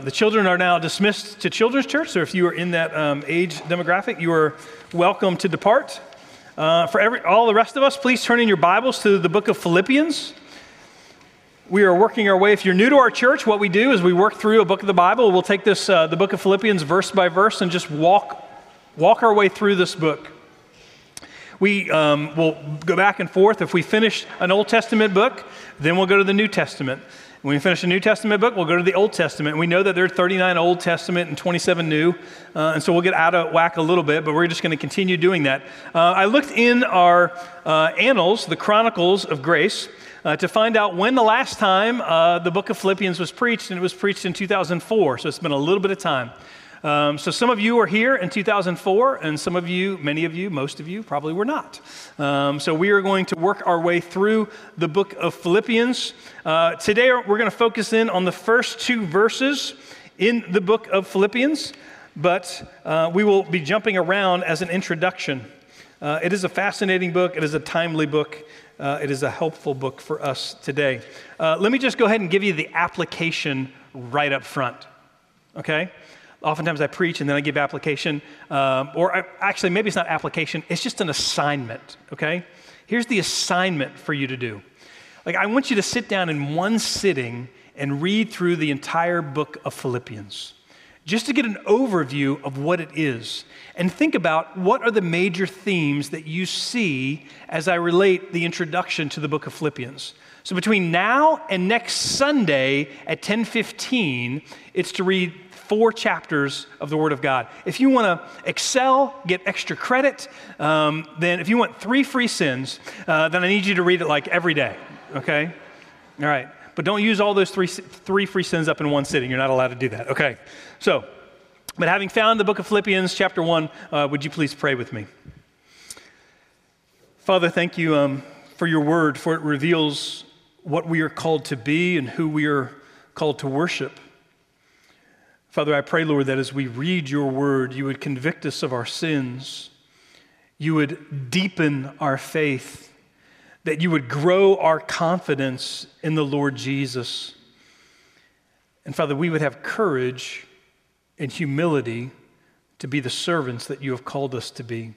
The children are now dismissed to children's church, so if you are in that age demographic, you are welcome to depart. For all the rest of us, please turn in your Bibles to the book of Philippians. We are working our way. If you're new to our church, what we do is we work through a book of the Bible. We'll take this, the book of Philippians, verse by verse, and just walk our way through this book. We will go back and forth. If we finish an Old Testament book, then we'll go to the New Testament. When we finish a New Testament book, we'll go to the Old Testament. We know that there are 39 Old Testament and 27 New, and so we'll get out of whack a little bit, but we're just going to continue doing that. I looked in our annals, the Chronicles of Grace, to find out when the last time the book of Philippians was preached, and it was preached in 2004, so it's been a little bit of time. So some of you are here in 2004, and some of you, many of you, most of you probably were not. So we are going to work our way through the book of Philippians. Today we're going to focus in on the first two verses in the book of Philippians, but we will be jumping around as an introduction. It is a fascinating book. It is a timely book. It is a helpful book for us today. Let me just go ahead and give you the application right up front, okay? Oftentimes I preach and then I give application, actually maybe it's not application, it's just an assignment, okay? Here's the assignment for you to do. Like, I want you to sit down in one sitting and read through the entire book of Philippians, just to get an overview of what it is, and think about what are the major themes that you see as I relate the introduction to the book of Philippians. So between now and next Sunday at 10:15, it's to read 4 chapters of the Word of God. If you want to excel, get extra credit, then if you want 3 free sins, then I need you to read it like every day, okay? All right, but don't use all those three free sins up in one sitting. You're not allowed to do that, okay? So, but having found the book of Philippians, chapter 1, would you please pray with me? Father, thank you for your word, for it reveals what we are called to be and who we are called to worship. Father, I pray, Lord, that as we read your word, you would convict us of our sins, you would deepen our faith, that you would grow our confidence in the Lord Jesus. And Father, we would have courage and humility to be the servants that you have called us to be.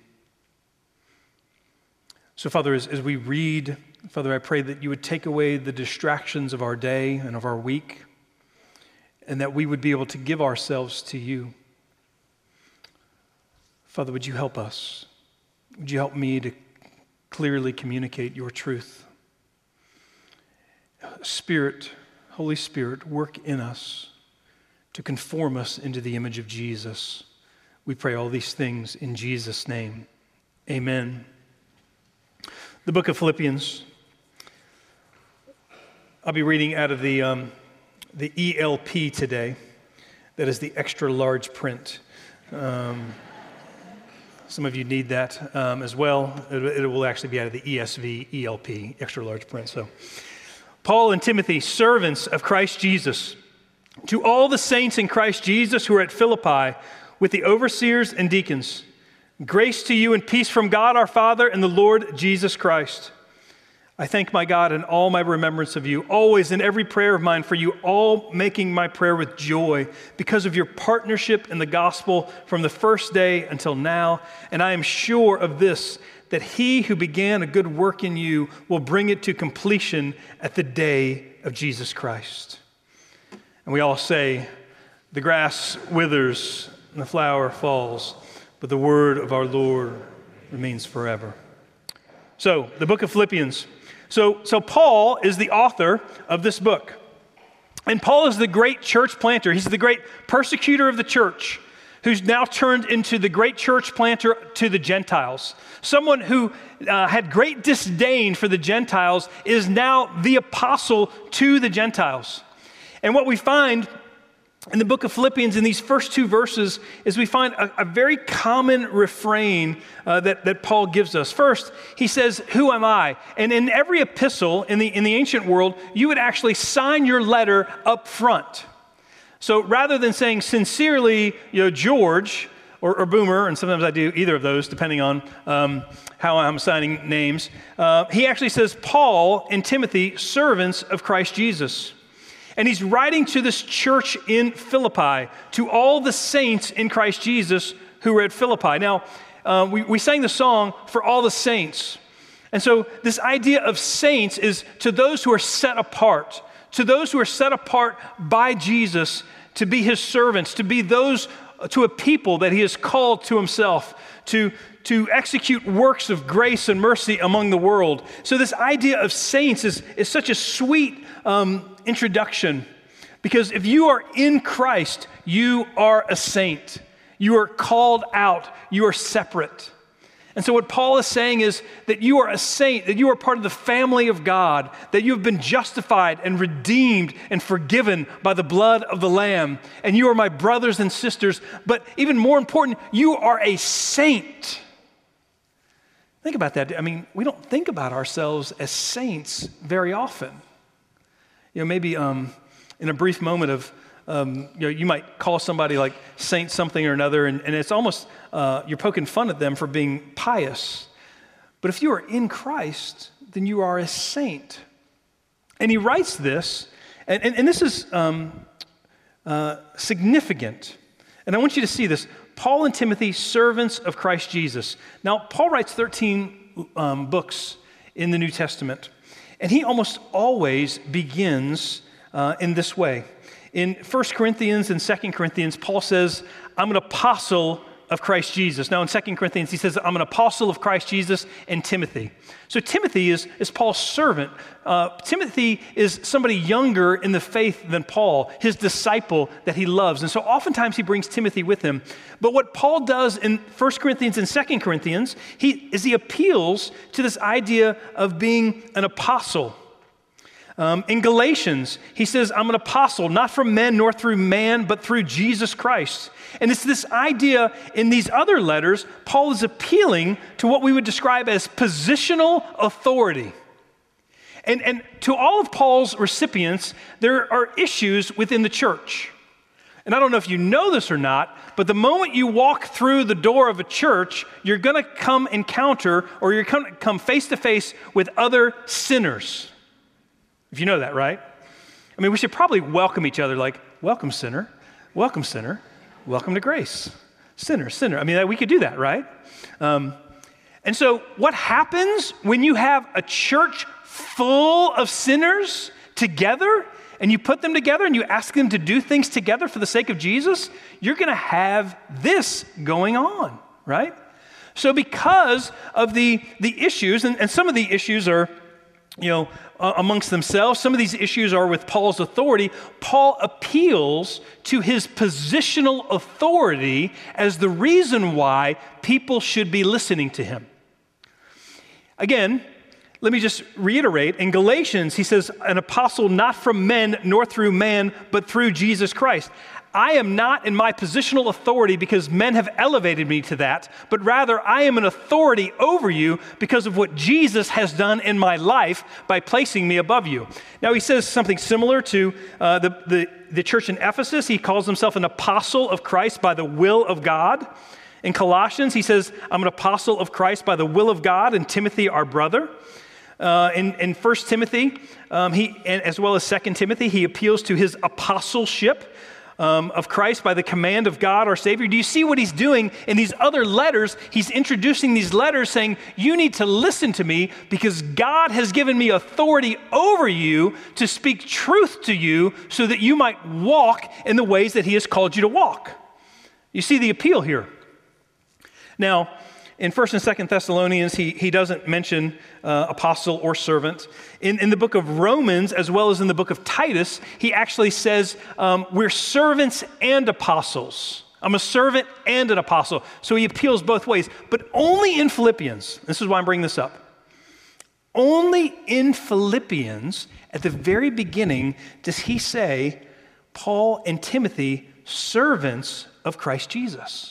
So, Father, as we read, Father, I pray that you would take away the distractions of our day and of our week, and that we would be able to give ourselves to you. Father, would you help us? Would you help me to clearly communicate your truth? Spirit, Holy Spirit, work in us to conform us into the image of Jesus. We pray all these things in Jesus' name. Amen. The book of Philippians. I'll be reading out of the ELP today. That is the extra large print. Some of you need that as well. It will actually be out of the ESV ELP, extra large print. So, Paul and Timothy, servants of Christ Jesus, to all the saints in Christ Jesus who are at Philippi, with the overseers and deacons, grace to you and peace from God our Father and the Lord Jesus Christ. I thank my God in all my remembrance of you, always in every prayer of mine for you, all making my prayer with joy because of your partnership in the gospel from the first day until now. And I am sure of this, that he who began a good work in you will bring it to completion at the day of Jesus Christ. And we all say, the grass withers and the flower falls, but the word of our Lord remains forever. So, the book of Philippians. So Paul is the author of this book. And Paul is the great church planter. He's the great persecutor of the church, who's now turned into the great church planter to the Gentiles. Someone who had great disdain for the Gentiles is now the apostle to the Gentiles. And what we find in the book of Philippians, in these first 2 verses, is we find a very common refrain that Paul gives us. First, he says, "Who am I?" And in every epistle in the ancient world, you would actually sign your letter up front. So rather than saying sincerely, George or Boomer, and sometimes I do either of those depending on how I'm signing names, he actually says Paul and Timothy, servants of Christ Jesus. And he's writing to this church in Philippi, to all the saints in Christ Jesus who were at Philippi. Now, we sang the song, For All the Saints. And so this idea of saints is to those who are set apart, to those who are set apart by Jesus to be his servants, to be those, to a people that he has called to himself, to execute works of grace and mercy among the world. So this idea of saints is such a sweet introduction, because if you are in Christ, you are a saint. You are called out. You are separate. And so what Paul is saying is that you are a saint, that you are part of the family of God, that you have been justified and redeemed and forgiven by the blood of the Lamb, and you are my brothers and sisters. But even more important, you are a saint. Think about that. I mean, we don't think about ourselves as saints very often. You know, maybe in a brief moment of, you might call somebody like saint something or another, and it's almost, you're poking fun at them for being pious. But if you are in Christ, then you are a saint. And he writes this, and this is significant. And I want you to see this. Paul and Timothy, servants of Christ Jesus. Now, Paul writes 13 books in the New Testament, and he almost always begins in this way. In 1 Corinthians and 2 Corinthians, Paul says, I'm an apostle of Christ Jesus. Now in 2 Corinthians, he says, I'm an apostle of Christ Jesus and Timothy. So Timothy is Paul's servant. Timothy is somebody younger in the faith than Paul, his disciple that he loves. And so oftentimes he brings Timothy with him. But what Paul does in 1 Corinthians and 2 Corinthians, he appeals to this idea of being an apostle. In Galatians, he says, I'm an apostle, not from men nor through man, but through Jesus Christ. And it's this idea in these other letters, Paul is appealing to what we would describe as positional authority. And to all of Paul's recipients, there are issues within the church. And I don't know if you know this or not, but the moment you walk through the door of a church, you're going to come encounter, or you're going to come face to face with other sinners. If you know that, right? I mean, we should probably welcome each other like, welcome, sinner, welcome to grace, sinner. I mean, we could do that, right? And so what happens when you have a church full of sinners together, and you put them together and you ask them to do things together for the sake of Jesus? You're going to have this going on, right? So because of the issues, and some of the issues are, amongst themselves. Some of these issues are with Paul's authority. Paul appeals to his positional authority as the reason why people should be listening to him. Again, let me just reiterate. In Galatians, he says, an apostle not from men nor through man, but through Jesus Christ. I am not in my positional authority because men have elevated me to that, but rather I am an authority over you because of what Jesus has done in my life by placing me above you. Now he says something similar to the church in Ephesus. He calls himself an apostle of Christ by the will of God. In Colossians, he says, I'm an apostle of Christ by the will of God, and Timothy, our brother. In 1 Timothy, and as well as 2 Timothy, he appeals to his apostleship of Christ by the command of God, our Savior. Do you see what he's doing in these other letters? He's introducing these letters saying, you need to listen to me because God has given me authority over you to speak truth to you so that you might walk in the ways that he has called you to walk. You see the appeal here. Now, in 1 and 2 Thessalonians, he doesn't mention apostle or servant. In the book of Romans, as well as in the book of Titus, he actually says, we're servants and apostles. I'm a servant and an apostle. So he appeals both ways. But only in Philippians, this is why I'm bringing this up, only in Philippians, at the very beginning, does he say, Paul and Timothy, servants of Christ Jesus.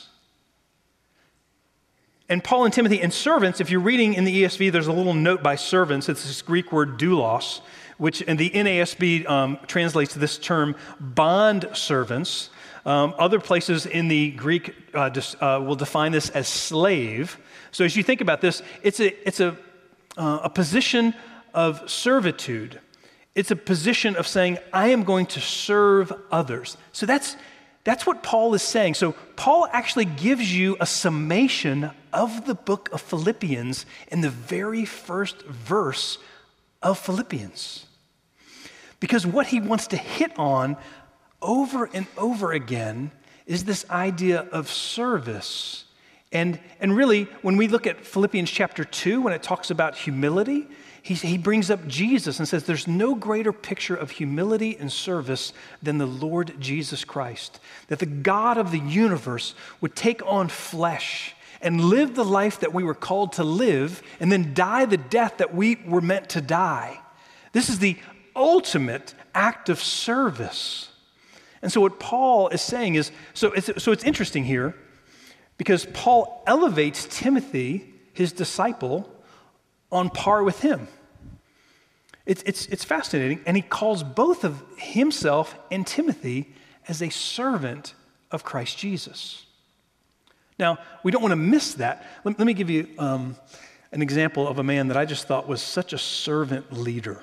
And Paul and Timothy and servants, if you're reading in the ESV, there's a little note by servants. It's this Greek word doulos, which in the NASB translates this term bond servants. Other places in the Greek will define this as slave. So as you think about this, it's a position of servitude. It's a position of saying, I am going to serve others. So that's what Paul is saying. So Paul actually gives you a summation of the book of Philippians in the very first verse of Philippians. Because what he wants to hit on over and over again is this idea of service. And really, when we look at Philippians chapter 2, when it talks about humility, he brings up Jesus and says there's no greater picture of humility and service than the Lord Jesus Christ. That the God of the universe would take on flesh and live the life that we were called to live and then die the death that we were meant to die. This is the ultimate act of service. And so what Paul is saying is, so it's interesting here, because Paul elevates Timothy, his disciple, on par with him. It's fascinating, and he calls both of himself and Timothy as a servant of Christ Jesus. Now, we don't want to miss that. Let me give you an example of a man that I just thought was such a servant leader.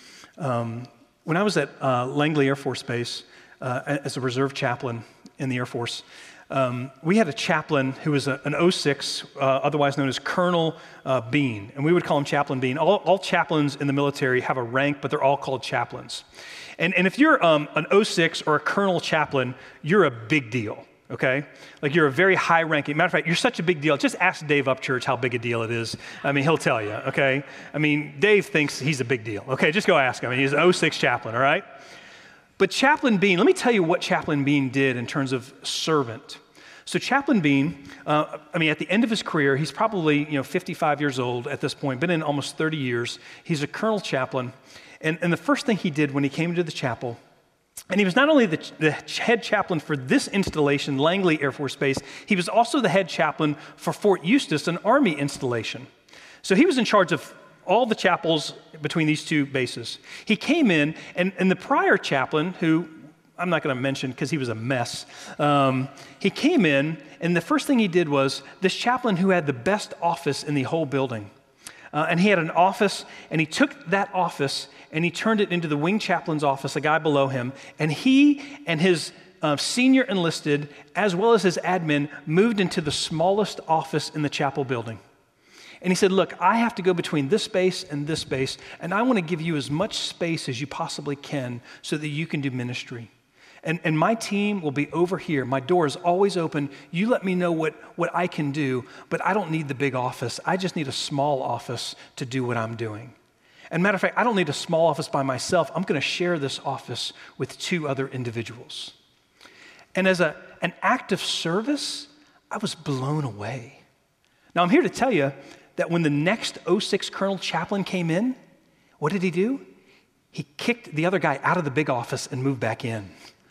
When I was at Langley Air Force Base as a reserve chaplain in the Air Force, we had a chaplain who was an 06, otherwise known as Colonel Bean, and we would call him Chaplain Bean. All chaplains in the military have a rank, but they're all called chaplains. And if you're an 06 or a colonel chaplain, you're a big deal, okay? Like you're a very high-ranking. Matter of fact, you're such a big deal. Just ask Dave Upchurch how big a deal it is. I mean, he'll tell you, okay? I mean, Dave thinks he's a big deal, okay? Just go ask him. He's an 06 chaplain, all right? But Chaplain Bean, let me tell you what Chaplain Bean did in terms of servant. So Chaplain Bean, at the end of his career, he's probably 55 years old at this point, been in almost 30 years. He's a colonel chaplain. And the first thing he did when he came into the chapel, and he was not only the head chaplain for this installation, Langley Air Force Base, he was also the head chaplain for Fort Eustis, an Army installation. So he was in charge of all the chapels between these two bases. He came in, and the prior chaplain, who I'm not going to mention because he was a mess, he came in, and the first thing he did was this chaplain who had the best office in the whole building. And he had an office, and he took that office, and he turned it into the wing chaplain's office, a guy below him, and he and his senior enlisted, as well as his admin, moved into the smallest office in the chapel building. And he said, look, I have to go between this space and this space, and I want to give you as much space as you possibly can so that you can do ministry. And my team will be over here. My door is always open. You let me know what I can do, but I don't need the big office. I just need a small office to do what I'm doing. And matter of fact, I don't need a small office by myself. I'm going to share this office with 2 other individuals. And as an act of service, I was blown away. Now, I'm here to tell you that when the next 06 Colonel Chaplain came in, what did he do? He kicked the other guy out of the big office and moved back in.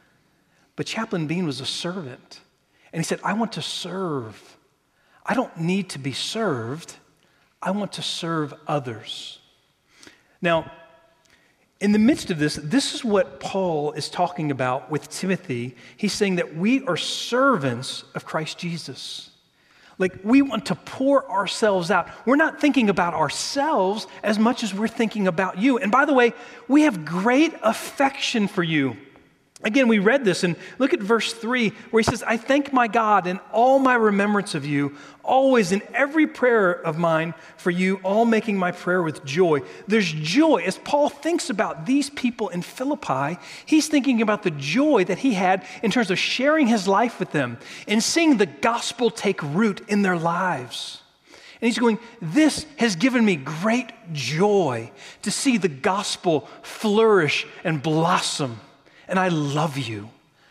But Chaplain Bean was a servant. And he said, I want to serve. I don't need to be served. I want to serve others. Now, in the midst of this is what Paul is talking about with Timothy. He's saying that we are servants of Christ Jesus. Like, we want to pour ourselves out. We're not thinking about ourselves as much as we're thinking about you. And by the way, we have great affection for you. Again, we read this, and look at verse 3, where he says, I thank my God in all my remembrance of you, always in every prayer of mine for you, all making my prayer with joy. There's joy. As Paul thinks about these people in Philippi, he's thinking about the joy that he had in terms of sharing his life with them and seeing the gospel take root in their lives. And he's going, this has given me great joy to see the gospel flourish and blossom. And I love you.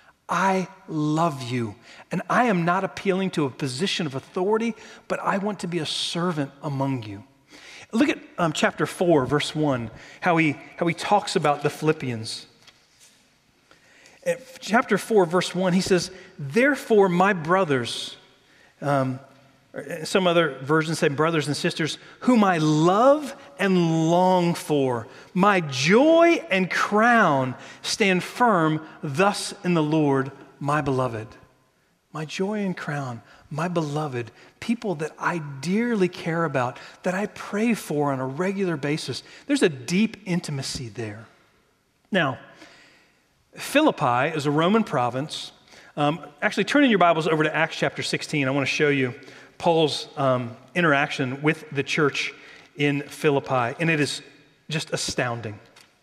I love you. And I am not appealing to a position of authority, but I want to be a servant among you. Look at chapter 4, verse 1, how he talks about the Philippians. At chapter 4, verse 1, he says, therefore, my brothers, some other versions say brothers and sisters, whom I love and long for, my joy and crown, stand firm thus in the Lord, my beloved. My joy and crown, my beloved, people that I dearly care about, that I pray for on a regular basis. There's a deep intimacy there. Now, Philippi is a Roman province. Actually, turn in your Bibles over to Acts chapter 16. I want to show you Paul's interaction with the church in Philippi, and it is just astounding.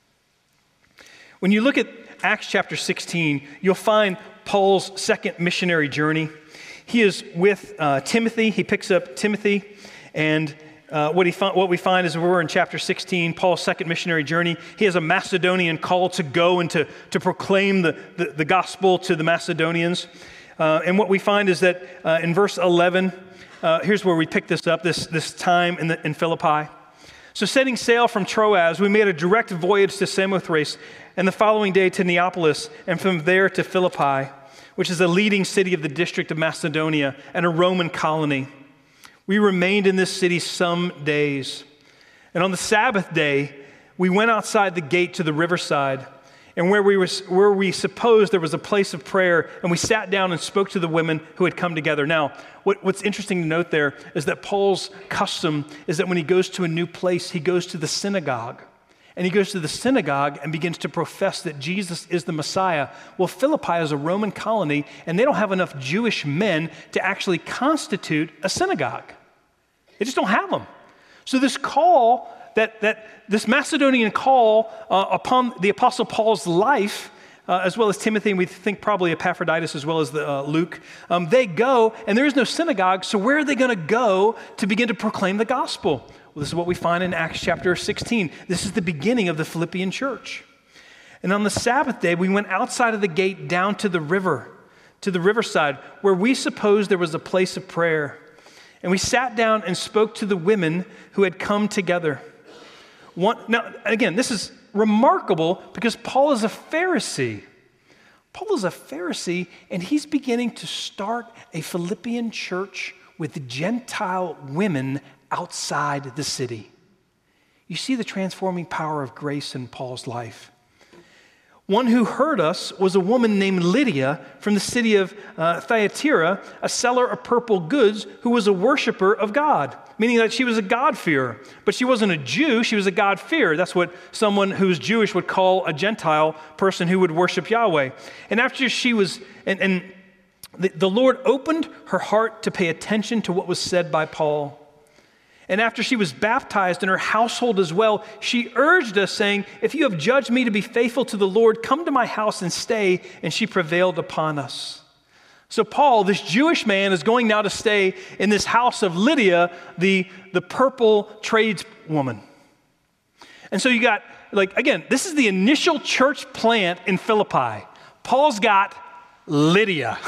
When you look at Acts chapter 16, you'll find Paul's second missionary journey. He is with Timothy. He picks up Timothy, and what we find is we're in chapter 16, Paul's second missionary journey. He has a Macedonian call to go and to proclaim the gospel to the Macedonians. And what we find is that in verse 11, here's where we pick this up, this time in Philippi. So setting sail from Troas, we made a direct voyage to Samothrace, and the following day to Neapolis, and from there to Philippi, which is a leading city of the district of Macedonia and a Roman colony. We remained in this city some days. And on the Sabbath day, we went outside the gate to the riverside, and where we supposed there was a place of prayer, and we sat down and spoke to the women who had come together. Now, what's interesting to note there is that Paul's custom is that when he goes to a new place, he goes to the synagogue. And he goes to the synagogue and begins to profess that Jesus is the Messiah. Well, Philippi is a Roman colony, and they don't have enough Jewish men to actually constitute a synagogue. They just don't have them. So this call, this Macedonian call upon the Apostle Paul's life, as well as Timothy, and we think probably Epaphroditus as well as Luke, they go, and there is no synagogue, so where are they going to go to begin to proclaim the gospel? Well, this is what we find in Acts chapter 16. This is the beginning of the Philippian church. And on the Sabbath day, we went outside of the gate down to the river, to the riverside, where we supposed there was a place of prayer. And we sat down and spoke to the women who had come together. Now, again, this is remarkable because Paul is a Pharisee. Paul is a Pharisee, and he's beginning to start a Philippian church with Gentile women outside the city. You see the transforming power of grace in Paul's life. One who heard us was a woman named Lydia from the city of Thyatira, a seller of purple goods who was a worshiper of God, meaning that she was a God-fearer. But she wasn't a Jew, she was a God-fearer. That's what someone who's Jewish would call a Gentile person who would worship Yahweh. And after she was, the Lord opened her heart to pay attention to what was said by Paul. And after she was baptized in her household as well, she urged us, saying, "If you have judged me to be faithful to the Lord, come to my house and stay." And she prevailed upon us. So Paul, this Jewish man, is going now to stay in this house of Lydia, the purple tradeswoman. And so you got, again, this is the initial church plant in Philippi. Paul's got Lydia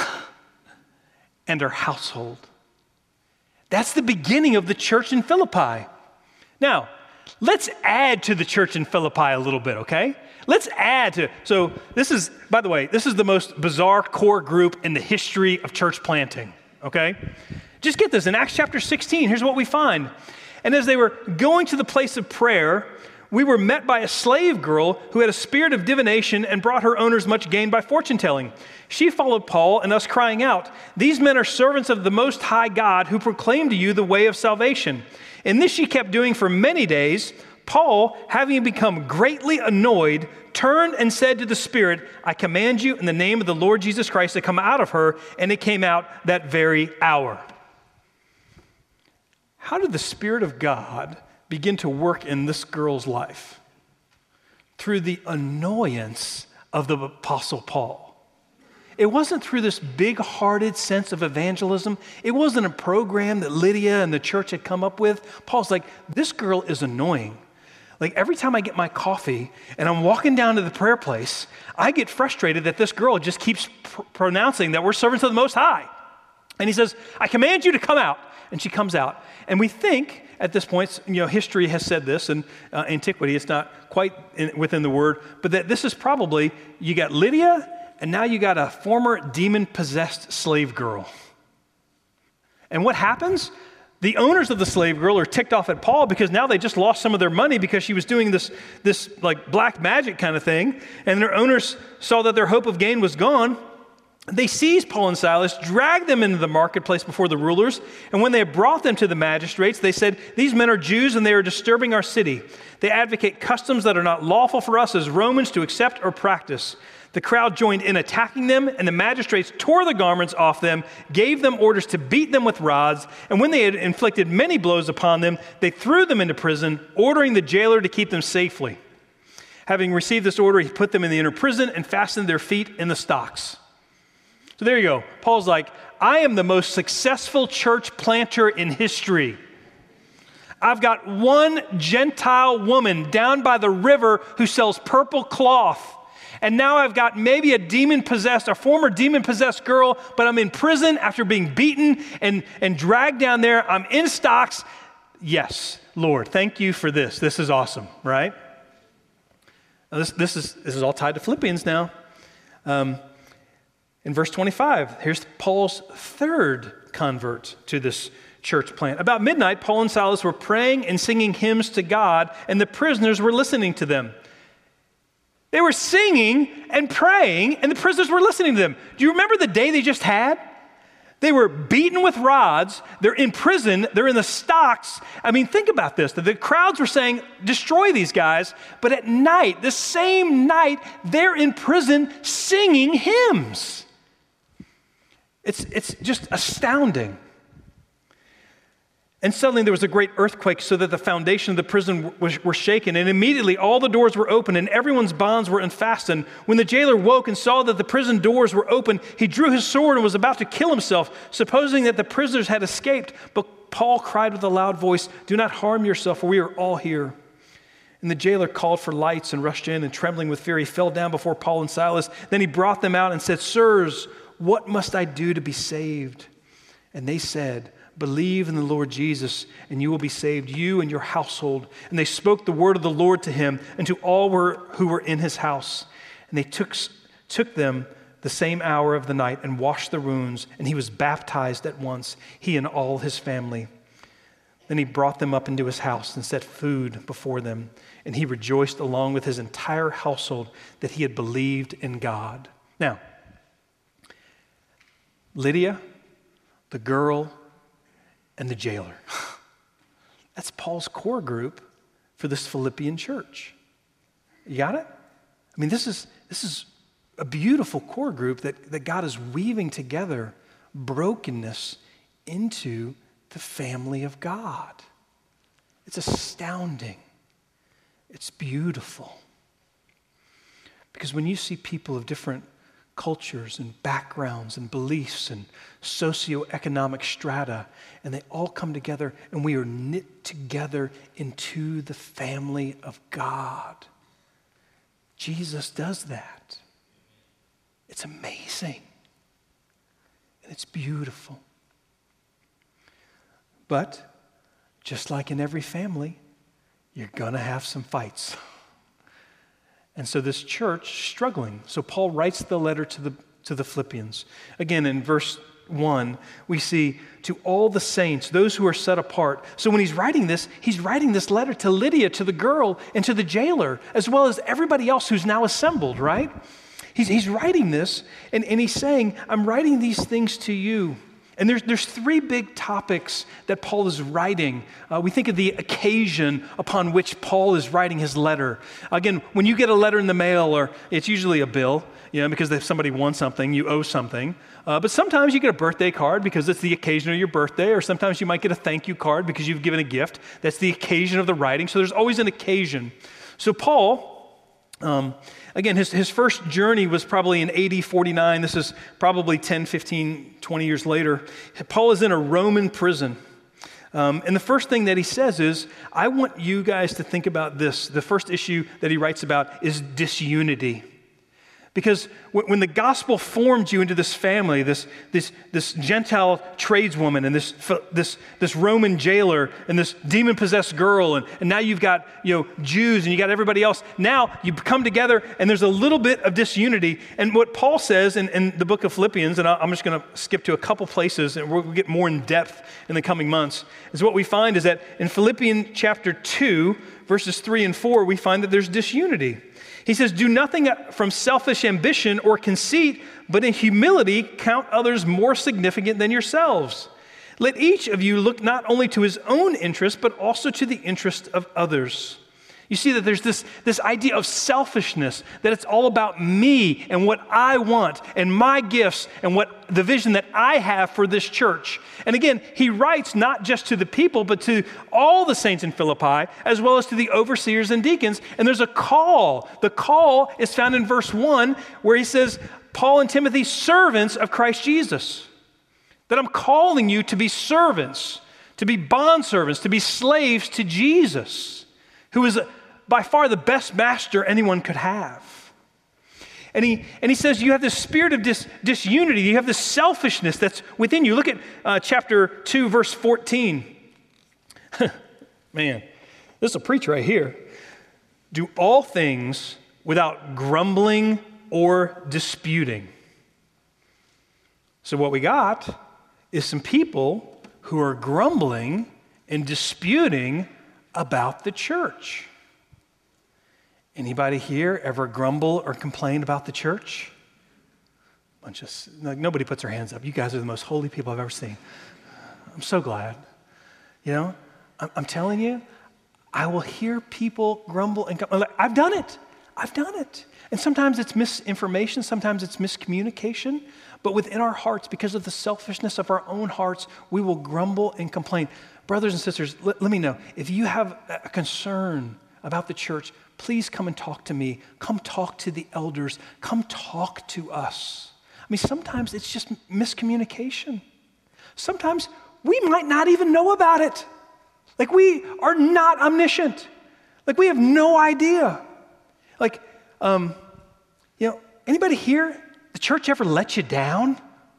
and her household. That's the beginning of the church in Philippi. Now, let's add to the church in Philippi a little bit, okay? Let's add to, so this is, by the way, this is the most bizarre core group in the history of church planting, okay? Just get this, in Acts chapter 16, here's what we find. And as they were going to the place of prayer, we were met by a slave girl who had a spirit of divination and brought her owners much gain by fortune-telling. She followed Paul and us, crying out, "These men are servants of the Most High God who proclaim to you the way of salvation." And this she kept doing for many days. Paul, having become greatly annoyed, turned and said to the spirit, "I command you in the name of the Lord Jesus Christ to come out of her." And it came out that very hour. How did the Spirit of God begin to work in this girl's life? Through the annoyance of the Apostle Paul. It wasn't through this big-hearted sense of evangelism. It wasn't a program that Lydia and the church had come up with. Paul's like, this girl is annoying. Every time I get my coffee and I'm walking down to the prayer place, I get frustrated that this girl just keeps pronouncing that we're servants of the Most High. And he says, "I command you to come out." And she comes out. And we think at this point, history has said this, and antiquity, it's not quite within the word, but that this is probably, you got Lydia, and now you got a former demon-possessed slave girl. And what happens? The owners of the slave girl are ticked off at Paul because now they just lost some of their money because she was doing this black magic kind of thing, and their owners saw that their hope of gain was gone. They seized Paul and Silas, dragged them into the marketplace before the rulers, and when they had brought them to the magistrates, they said, "These men are Jews and they are disturbing our city. They advocate customs that are not lawful for us as Romans to accept or practice." The crowd joined in attacking them, and the magistrates tore the garments off them, gave them orders to beat them with rods, and when they had inflicted many blows upon them, they threw them into prison, ordering the jailer to keep them safely. Having received this order, he put them in the inner prison and fastened their feet in the stocks. So there you go. Paul's like, I am the most successful church planter in history. I've got one Gentile woman down by the river who sells purple cloth. And now I've got maybe a former demon-possessed girl, but I'm in prison after being beaten and dragged down there. I'm in stocks. Yes, Lord, thank you for this. This is awesome, right? Now this is all tied to Philippians now. In verse 25, here's Paul's third convert to this church plant. About midnight, Paul and Silas were praying and singing hymns to God, and the prisoners were listening to them. They were singing and praying, and the prisoners were listening to them. Do you remember the day they just had? They were beaten with rods. They're in prison. They're in the stocks. I mean, think about this. The crowds were saying, destroy these guys. But at night, the same night, they're in prison singing hymns. It's just astounding. And suddenly there was a great earthquake so that the foundation of the prison were shaken. And immediately all the doors were open and everyone's bonds were unfastened. When the jailer woke and saw that the prison doors were open, he drew his sword and was about to kill himself, supposing that the prisoners had escaped. But Paul cried with a loud voice, "Do not harm yourself, for we are all here." And the jailer called for lights and rushed in, and trembling with fear, he fell down before Paul and Silas. Then he brought them out and said, "Sirs, what must I do to be saved?" And they said, "Believe in the Lord Jesus, and you will be saved, you and your household." And they spoke the word of the Lord to him and to all who were in his house. And they took them the same hour of the night and washed the wounds, and he was baptized at once, he and all his family. Then he brought them up into his house and set food before them, and he rejoiced along with his entire household that he had believed in God. Now, Lydia, the girl, and the jailer. That's Paul's core group for this Philippian church. You got it? I mean, this is a beautiful core group that God is weaving together brokenness into the family of God. It's astounding. It's beautiful. Because when you see people of different cultures and backgrounds and beliefs and socioeconomic strata, and they all come together and we are knit together into the family of God. Jesus does that. It's amazing. And it's beautiful. But just like in every family, you're going to have some fights. And so this church struggling. So Paul writes the letter to the Philippians. Again, in verse 1, we see to all the saints, those who are set apart. So when he's writing this letter to Lydia, to the girl, and to the jailer, as well as everybody else who's now assembled, right? He's writing this, and he's saying, I'm writing these things to you. And there's three big topics that Paul is writing. We think of the occasion upon which Paul is writing his letter. Again, when you get a letter in the mail, or it's usually a bill, because if somebody wants something, you owe something. But sometimes you get a birthday card because it's the occasion of your birthday, or sometimes you might get a thank you card because you've given a gift. That's the occasion of the writing. So there's always an occasion. So Paul, again, his first journey was probably in AD 49. This is probably 10, 15, 20 years later. Paul is in a Roman prison. And the first thing that he says is, I want you guys to think about this. The first issue that he writes about is disunity. Because when the gospel formed you into this family, this Gentile tradeswoman and this Roman jailer and this demon-possessed girl, and now you've got Jews and you got everybody else. Now you come together and there's a little bit of disunity. And what Paul says in the book of Philippians, and I'm just going to skip to a couple places and we'll get more in depth in the coming months, is what we find is that in Philippians chapter 2, verses 3 and 4, we find that there's disunity. He says, do nothing from selfish ambition or conceit, but in humility count others more significant than yourselves. Let each of you look not only to his own interest, but also to the interest of others. You see that there's this idea of selfishness, that it's all about me and what I want and my gifts and what the vision that I have for this church. And again, he writes not just to the people, but to all the saints in Philippi, as well as to the overseers and deacons. And there's a call. The call is found in verse 1, where he says, Paul and Timothy, servants of Christ Jesus. That I'm calling you to be servants, to be bondservants, to be slaves to Jesus, who is by far the best master anyone could have. And he says you have this spirit of disunity. You have this selfishness that's within you. Look at chapter 2, verse 14. Man, this will preach right here. Do all things without grumbling or disputing. So what we got is some people who are grumbling and disputing about the church. Anybody here ever grumble or complain about the church? Nobody puts their hands up. You guys are the most holy people I've ever seen. I'm so glad. You know, I'm telling you, I will hear people grumble and I've done it. And sometimes it's misinformation, sometimes it's miscommunication, but within our hearts, because of the selfishness of our own hearts, we will grumble and complain. Brothers and sisters, let me know, if you have a concern about the church, please come and talk to me. Come talk to the elders. Come talk to us. I mean, sometimes it's just miscommunication. Sometimes we might not even know about it. Like, we are not omniscient. Like, we have no idea. Like, anybody here, the church ever let you down?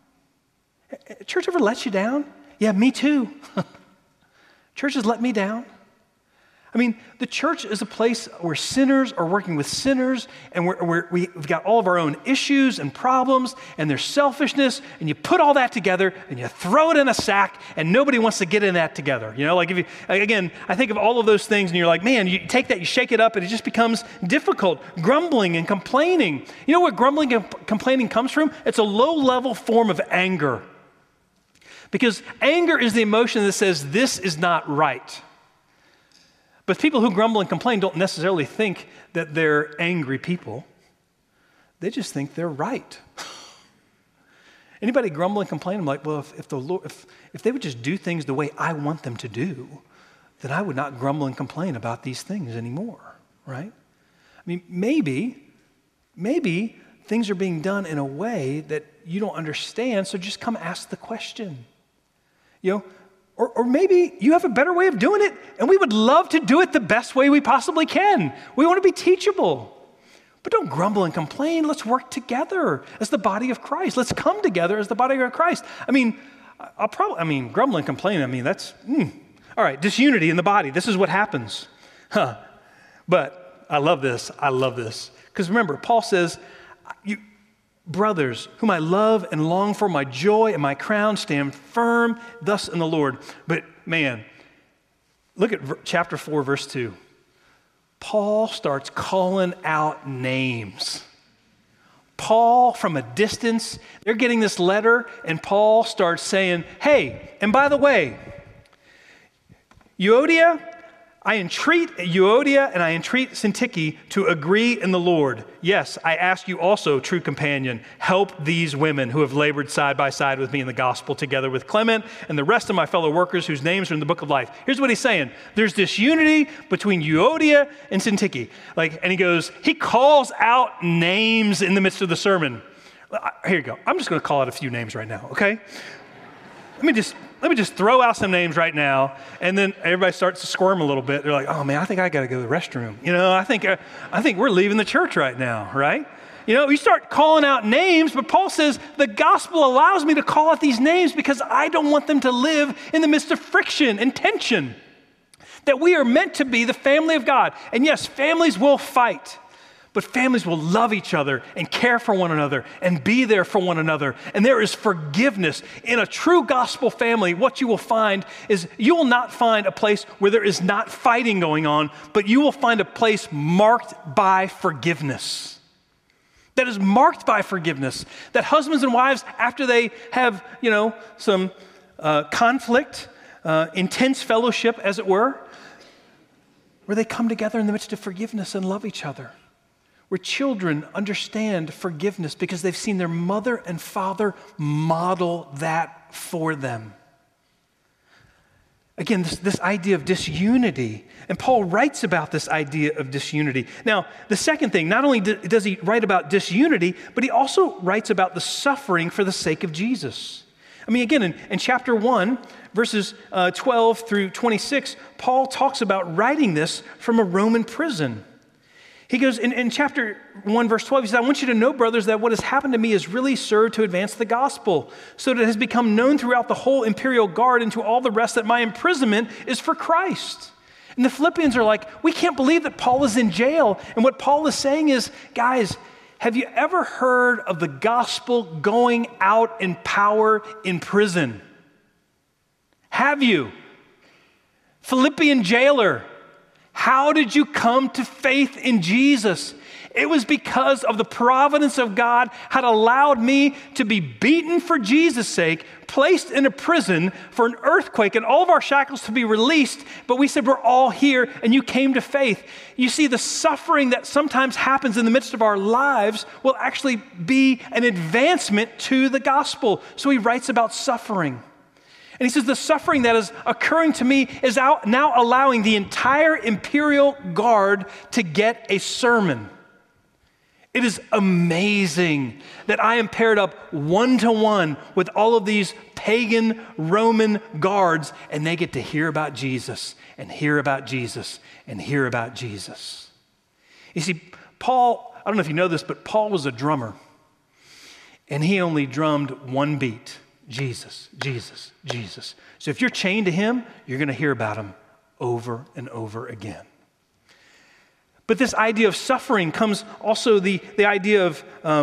Church ever let you down? Yeah, me too. Church has let me down. I mean, the church is a place where sinners are working with sinners, and we've got all of our own issues and problems, and there's selfishness, and you put all that together, and you throw it in a sack, and nobody wants to get in that together. You know, like I think of all of those things, and you're like, man, you take that, you shake it up, and it just becomes difficult. Grumbling and complaining. You know where grumbling and complaining comes from? It's a low-level form of anger. Because anger is the emotion that says, this is not right. But people who grumble and complain don't necessarily think that they're angry people. They just think they're right. Anybody grumble and complain, I'm like, well, if they would just do things the way I want them to do, then I would not grumble and complain about these things anymore, right? I mean, maybe things are being done in a way that you don't understand, so just come ask the question. You know, or maybe you have a better way of doing it, and we would love to do it the best way we possibly can. We want to be teachable. But don't grumble and complain. Let's work together as the body of Christ. Let's come together as the body of Christ. I mean, grumble and complain, that's, all right, disunity in the body. This is what happens. But I love this. Because remember, Paul says, brothers, whom I love and long for, my joy and my crown, stand firm thus in the Lord. But man, look at chapter 4, verse 2. Paul starts calling out names. Paul, from a distance, they're getting this letter, and Paul starts saying, hey, and by the way, I entreat Euodia and I entreat Syntyche to agree in the Lord. Yes, I ask you also, true companion, help these women who have labored side by side with me in the gospel, together with Clement and the rest of my fellow workers whose names are in the book of life. Here's what he's saying. There's this unity between Euodia and Syntyche. And he calls out names in the midst of the sermon. Here you go. I'm just going to call out a few names right now, okay? Let me just throw out some names right now, and then everybody starts to squirm a little bit. They're like, oh man, I think I got to go to the restroom. You know, I think we're leaving the church right now, right? You know, you start calling out names, but Paul says the gospel allows me to call out these names because I don't want them to live in the midst of friction and tension. That we are meant to be the family of God. And yes, families will fight. but families will love each other and care for one another and be there for one another. And there is forgiveness. In a true gospel family, what you will find is you will not find a place where there is not fighting going on, but you will find a place marked by forgiveness. That is marked by forgiveness. That husbands and wives, after they have, some conflict, intense fellowship, as it were, where they come together in the midst of forgiveness and love each other. Where children understand forgiveness because they've seen their mother and father model that for them. Again, this idea of disunity. And Paul writes about this idea of disunity. Now, the second thing, not only does he write about disunity, but he also writes about the suffering for the sake of Jesus. I mean, again, in chapter 1, verses 12 through 26, Paul talks about writing this from a Roman prison. He goes, in chapter 1, verse 12, he says, I want you to know, brothers, that what has happened to me has really served to advance the gospel, so that it has become known throughout the whole imperial guard and to all the rest that my imprisonment is for Christ. And the Philippians are like, we can't believe that Paul is in jail. And what Paul is saying is, guys, have you ever heard of the gospel going out in power in prison? Have you? Philippian jailer, how did you come to faith in Jesus? It was because of the providence of God had allowed me to be beaten for Jesus' sake, placed in a prison for an earthquake, and all of our shackles to be released. But we said, we're all here, and you came to faith. You see, the suffering that sometimes happens in the midst of our lives will actually be an advancement to the gospel. So he writes about suffering. And he says, the suffering that is occurring to me is now allowing the entire imperial guard to get a sermon. It is amazing that I am paired up 1-to-1 with all of these pagan Roman guards, and they get to hear about Jesus and hear about Jesus and hear about Jesus. You see, Paul, I don't know if you know this, but Paul was a drummer, and he only drummed one beat. Jesus, Jesus, Jesus. So if you're chained to him, you're going to hear about him over and over again. But this idea of suffering comes also the idea of,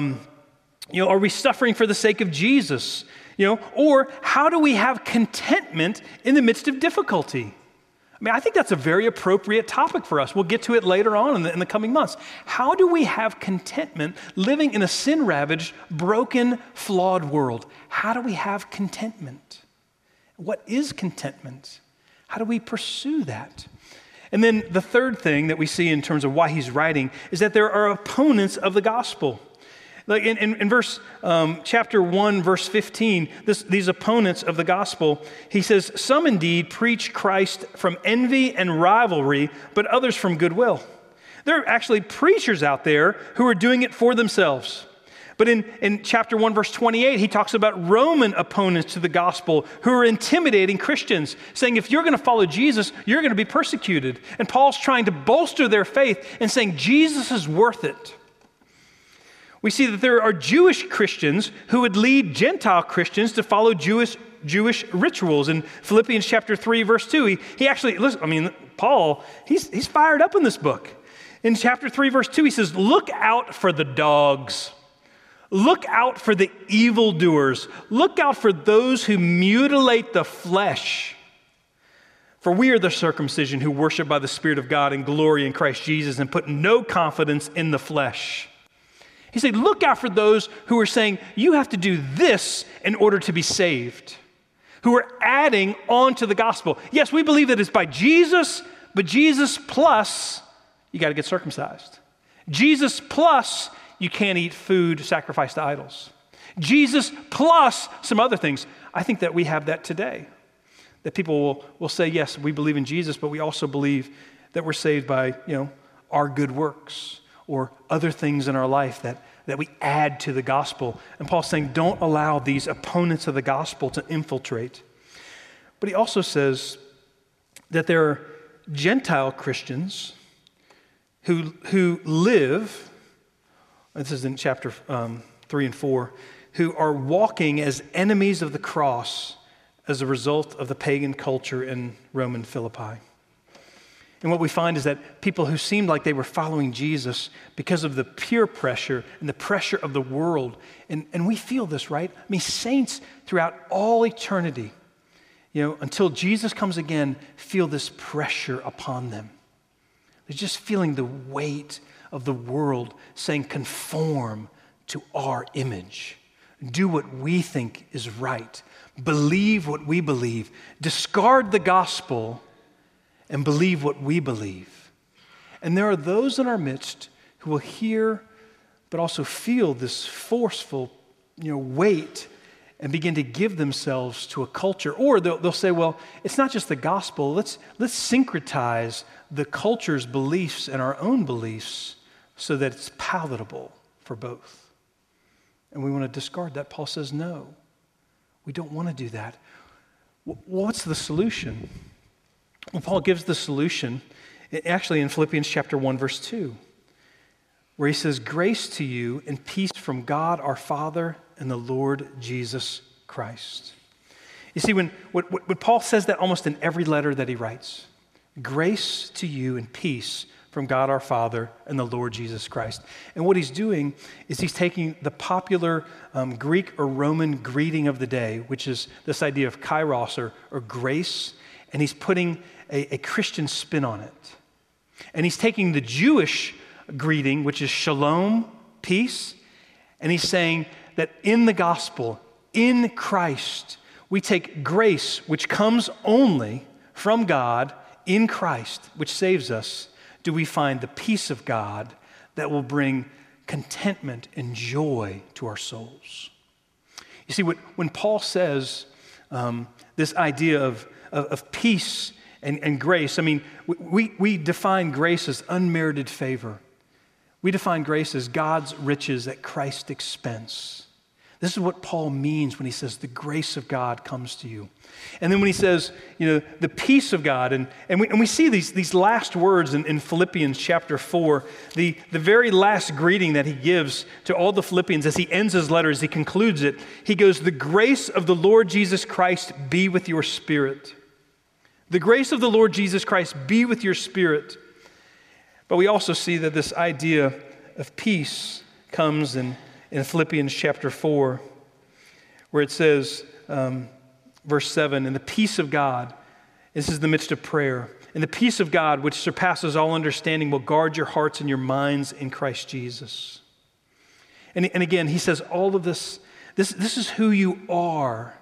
are we suffering for the sake of Jesus? Or how do we have contentment in the midst of difficulty? I mean, I think that's a very appropriate topic for us. We'll get to it later on in the coming months. How do we have contentment living in a sin-ravaged, broken, flawed world? How do we have contentment? What is contentment? How do we pursue that? And then the third thing that we see in terms of why he's writing is that there are opponents of the gospel. Like in chapter 1, verse 15, these opponents of the gospel, he says, some indeed preach Christ from envy and rivalry, but others from goodwill. There are actually preachers out there who are doing it for themselves. But in chapter 1, verse 28, he talks about Roman opponents to the gospel who are intimidating Christians, saying if you're going to follow Jesus, you're going to be persecuted. And Paul's trying to bolster their faith and saying Jesus is worth it. We see that there are Jewish Christians who would lead Gentile Christians to follow Jewish rituals. In Philippians chapter 3, verse 2, he actually, Paul, he's fired up in this book. In chapter 3, verse 2, he says, look out for the dogs. Look out for the evildoers. Look out for those who mutilate the flesh. For we are the circumcision who worship by the Spirit of God and glory in Christ Jesus and put no confidence in the flesh. He said, look out for those who are saying, you have to do this in order to be saved, who are adding on to the gospel. Yes, we believe that it's by Jesus, but Jesus plus, you got to get circumcised. Jesus plus, you can't eat food sacrificed to idols. Jesus plus some other things. I think that we have that today, that people will say, yes, we believe in Jesus, but we also believe that we're saved by, our good works, or other things in our life that we add to the gospel. And Paul's saying, don't allow these opponents of the gospel to infiltrate. But he also says that there are Gentile Christians who live, this is in chapter 3 and 4, who are walking as enemies of the cross as a result of the pagan culture in Roman Philippi. And what we find is that people who seemed like they were following Jesus because of the peer pressure and the pressure of the world, and we feel this, right? I mean, saints throughout all eternity, until Jesus comes again, feel this pressure upon them. They're just feeling the weight of the world saying, conform to our image. Do what we think is right. Believe what we believe. Discard the gospel and believe what we believe. And there are those in our midst who will hear, but also feel this forceful, weight and begin to give themselves to a culture. Or they'll say, well, it's not just the gospel. Let's syncretize the culture's beliefs and our own beliefs so that it's palatable for both. And we want to discard that. Paul says, no, we don't want to do that. What's the solution? Well, Paul gives the solution actually in Philippians chapter 1, verse 2, where he says, grace to you and peace from God our Father and the Lord Jesus Christ. You see, when Paul says that almost in every letter that he writes, grace to you and peace from God our Father and the Lord Jesus Christ. And what he's doing is he's taking the popular Greek or Roman greeting of the day, which is this idea of kairos or grace, and he's putting a Christian spin on it. And he's taking the Jewish greeting, which is shalom, peace, and he's saying that in the gospel, in Christ, we take grace, which comes only from God in Christ, which saves us, do we find the peace of God that will bring contentment and joy to our souls. You see, when Paul says this idea of peace and grace, I mean, we define grace as unmerited favor. We define grace as God's riches at Christ's expense. This is what Paul means when he says the grace of God comes to you. And then when he says, the peace of God, and we see these last words in Philippians chapter 4, the very last greeting that he gives to all the Philippians as he ends his letter, as he concludes it, he goes, the grace of the Lord Jesus Christ be with your spirit. The grace of the Lord Jesus Christ be with your spirit. But we also see that this idea of peace comes in Philippians chapter 4, where it says, verse 7, and the peace of God, this is the midst of prayer, and the peace of God, which surpasses all understanding, will guard your hearts and your minds in Christ Jesus. And again, he says all of this is who you are,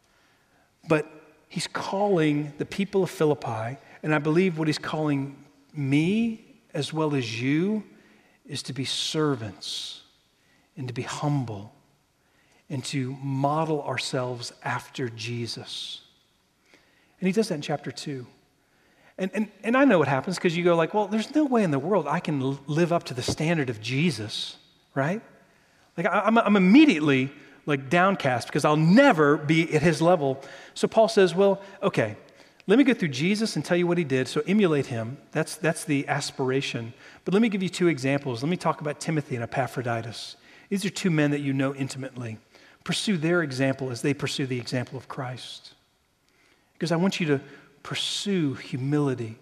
but he's calling the people of Philippi, and I believe what he's calling me as well as you is to be servants and to be humble and to model ourselves after Jesus. And he does that in chapter 2. And I know what happens because you go like, well, there's no way in the world I can live up to the standard of Jesus, right? Like I'm immediately like downcast because I'll never be at his level. So Paul says, well, okay, let me go through Jesus and tell you what he did. So emulate him. That's the aspiration. But let me give you two examples. Let me talk about Timothy and Epaphroditus. These are two men that you know intimately. Pursue their example as they pursue the example of Christ. Because I want you to pursue humility.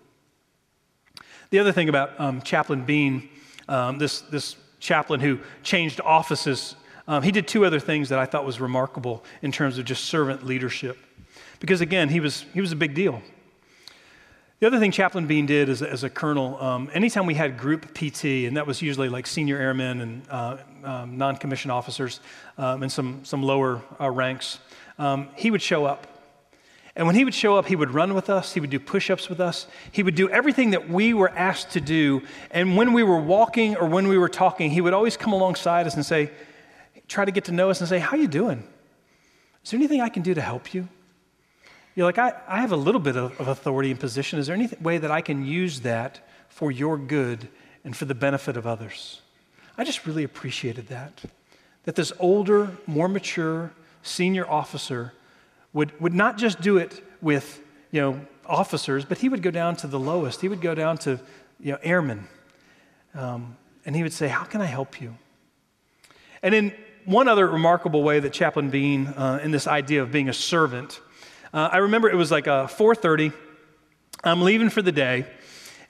The other thing about Chaplain Bean, this chaplain who changed offices, he did two other things that I thought was remarkable in terms of just servant leadership. Because again, he was a big deal. The other thing Chaplain Bean did as a colonel, anytime we had group PT, and that was usually like senior airmen and non-commissioned officers and some lower ranks, he would show up. And when he would show up, he would run with us, he would do push-ups with us, he would do everything that we were asked to do. And when we were walking or when we were talking, he would always come alongside us and say, try to get to know us and say, how you doing? Is there anything I can do to help you? You're like, I have a little bit of authority and position. Is there any way that I can use that for your good and for the benefit of others? I just really appreciated that this older, more mature senior officer would not just do it with, officers, but he would go down to the lowest. He would go down to, airmen. And he would say, how can I help you? And in one other remarkable way that Chaplain Bean, in this idea of being a servant, I remember it was like 4:30. I'm leaving for the day,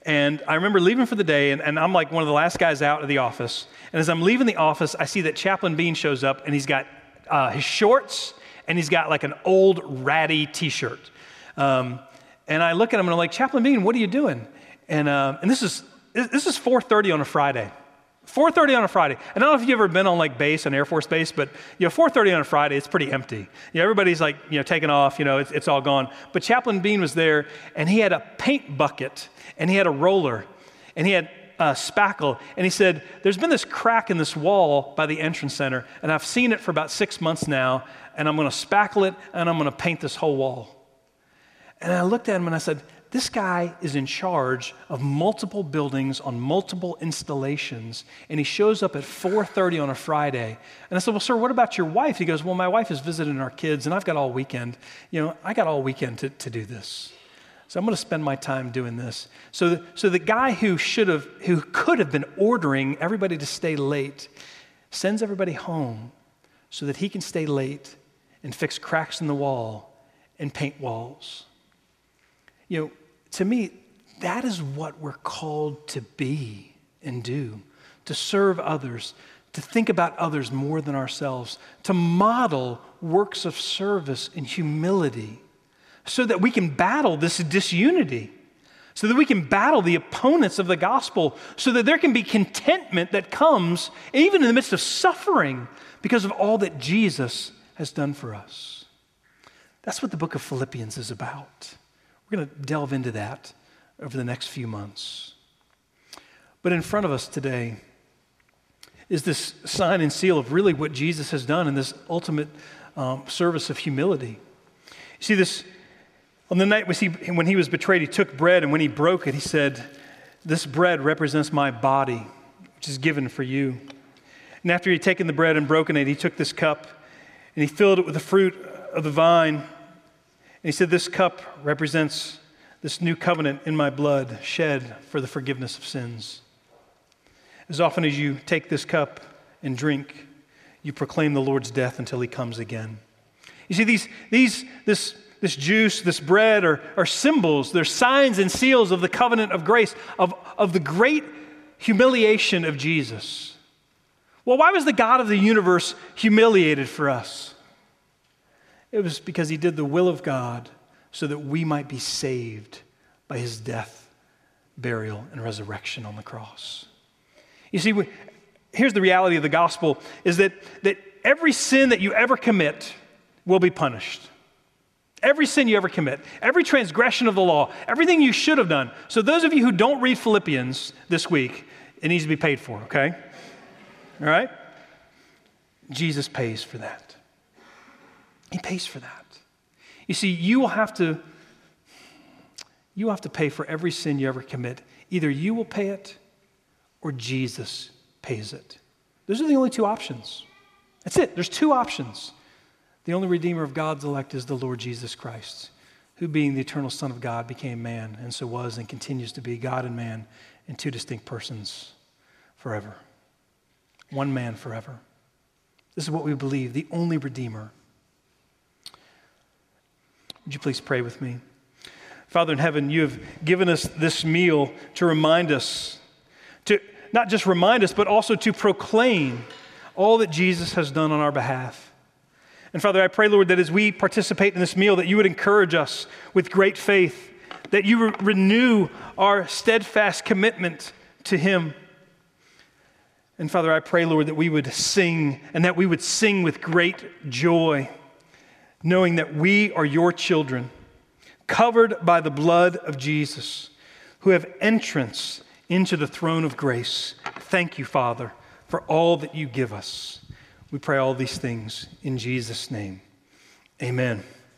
And I remember leaving for the day, and I'm like one of the last guys out of the office. And as I'm leaving the office, I see that Chaplain Bean shows up, and he's got his shorts, and he's got like an old ratty T-shirt. And I look at him, and I'm like, Chaplain Bean, what are you doing? And this is 4:30 on a Friday. 4:30 on a Friday. I don't know if you've ever been on like base, on Air Force Base, but 4:30 on a Friday, it's pretty empty. Everybody's like, taking off, it's all gone. But Chaplain Bean was there, and he had a paint bucket, and he had a roller, and he had a spackle, and he said, there's been this crack in this wall by the entrance center, and I've seen it for about 6 months now, and I'm going to spackle it, and I'm going to paint this whole wall. And I looked at him, and I said, this guy is in charge of multiple buildings on multiple installations, and he shows up at 4:30 on a Friday. And I said, well, sir, what about your wife? He goes, well, my wife is visiting our kids, and I've got all weekend. I got all weekend to do this. So I'm going to spend my time doing this. So the guy who could have been ordering everybody to stay late sends everybody home so that he can stay late and fix cracks in the wall and paint walls. To me, that is what we're called to be and do, to serve others, to think about others more than ourselves, to model works of service and humility so that we can battle this disunity, so that we can battle the opponents of the gospel, so that there can be contentment that comes even in the midst of suffering because of all that Jesus has done for us. That's what the book of Philippians is about. We're going to delve into that over the next few months. But in front of us today is this sign and seal of really what Jesus has done in this ultimate service of humility. You see this, on the night when he was betrayed, he took bread, and when he broke it, he said, this bread represents my body, which is given for you. And after he had taken the bread and broken it, he took this cup, and he filled it with the fruit of the vine. And he said, this cup represents this new covenant in my blood shed for the forgiveness of sins. As often as you take this cup and drink, you proclaim the Lord's death until he comes again. You see, this juice, this bread are symbols. They're signs and seals of the covenant of grace, of the great humiliation of Jesus. Well, why was the God of the universe humiliated for us? It was because he did the will of God so that we might be saved by his death, burial, and resurrection on the cross. You see, here's the reality of the gospel, is that every sin that you ever commit will be punished. Every sin you ever commit, every transgression of the law, everything you should have done. So those of you who don't read Philippians this week, it needs to be paid for, okay? All right? Jesus pays for that. He pays for that. You see, you will have to pay for every sin you ever commit. Either you will pay it or Jesus pays it. Those are the only two options. That's it. There's two options. The only Redeemer of God's elect is the Lord Jesus Christ, who being the eternal Son of God became man, and so was and continues to be God and man in two distinct persons forever. One man forever. This is what we believe, the only Redeemer. Would you please pray with me? Father in heaven, you have given us this meal to remind us, to not just remind us, but also to proclaim all that Jesus has done on our behalf. And Father, I pray, Lord, that as we participate in this meal, that you would encourage us with great faith, that you renew our steadfast commitment to him. And Father, I pray, Lord, that we would sing, and that we would sing with great joy, knowing that we are your children, covered by the blood of Jesus, who have entrance into the throne of grace. Thank you, Father, for all that you give us. We pray all these things in Jesus' name. Amen.